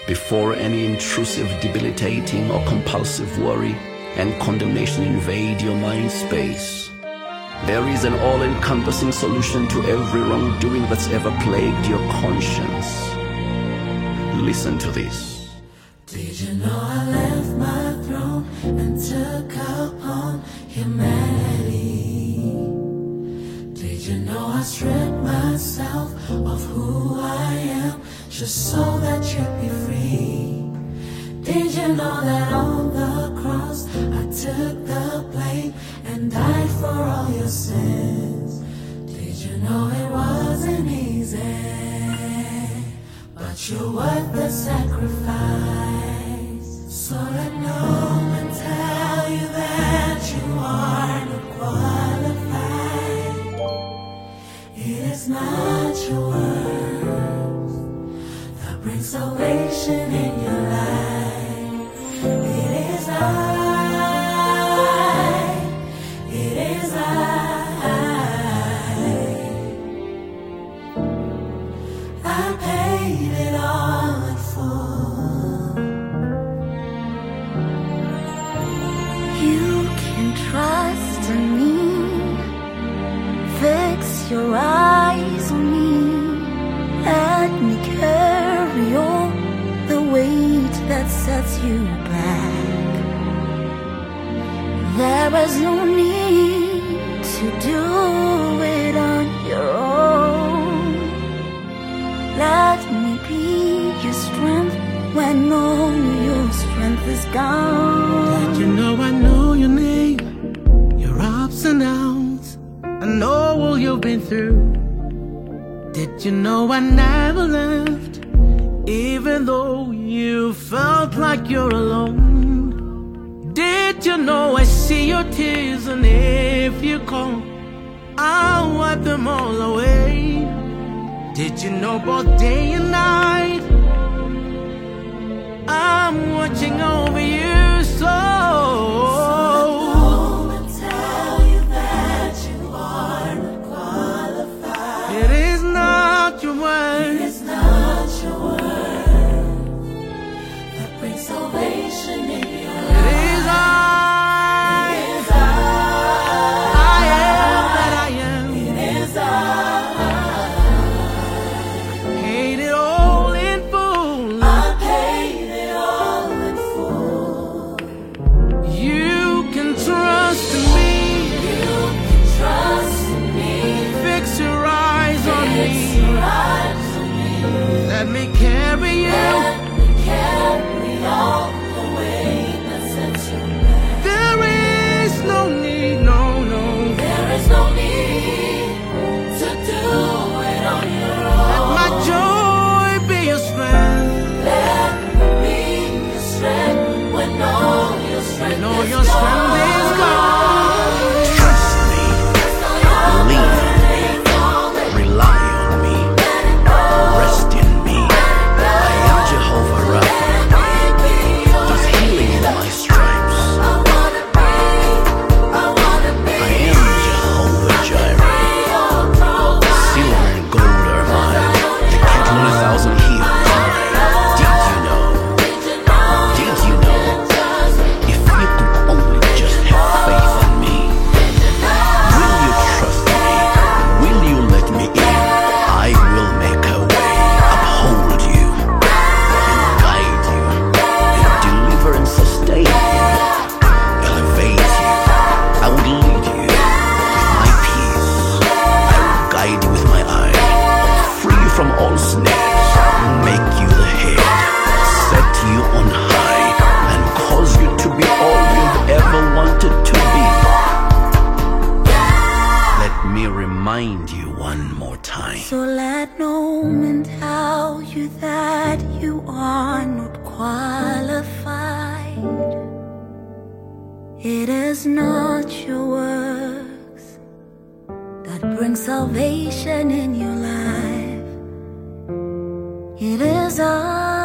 before any intrusive, debilitating, or compulsive worry and condemnation invade your mind space. There is an all-encompassing solution to every wrongdoing that's ever plagued your conscience. Listen to this. Did you know I left my throne and took upon humanity? Did you know I stripped myself of who I am just so that you'd be free? Did you know that on the cross I took the blame and died for all your sins? Did you know it wasn't easy, but you're worth the sacrifice? So let no one tell you that you are not qualified. It is not your words that brings salvation in your life. It is I paid it all in full. You can trust in me. Fix your eyes on me. Let me carry all the weight that sets you back. There is no need to do it on your own. Let me be your strength when all your strength is gone. Did you know I know your name, your ups and downs? I know all you've been through. Did you know I never left, even though you felt like you're alone? Did you know I see your tears, and if you call, I'll wipe them all away? Did you know both day and night I'm watching over you? So tell you that you are not qualified. it is not your word. It's not your word that brings salvation in your life. It is I am that I am. It is Paid it all in full. I paid it all in full. You can trust in me. You can trust in me. Fix your eyes on Fix me. your eyes on me. Let me carry you. Let me carry all the weight that sets you back. There is no need, no, no. There is no need to do it on your Let own. my joy be your strength. Let me be your strength when all your strength When all is your strength gone. is gone. Trust me, believe in me, rely on me, rest in me. I am Jehovah Rapha. There's healing in my stripes. I am Jehovah Jireh. Silver and gold are mine. The cattle on 1,000 hills are mine. Did you know? Did you know? If you could only just have faith in me. Will you trust me? Will you let me in? I will make a way, uphold you, and guide you, and deliver and sustain you, elevate you. I would lead you with my peace. I will guide you with my eye, free you from all snares, make you the head, set you on high, and cause you to be all you've ever wanted to be. Let me remind you one more time. So let no man tell you that you are not qualified. It is not your works that bring salvation in your life. It is I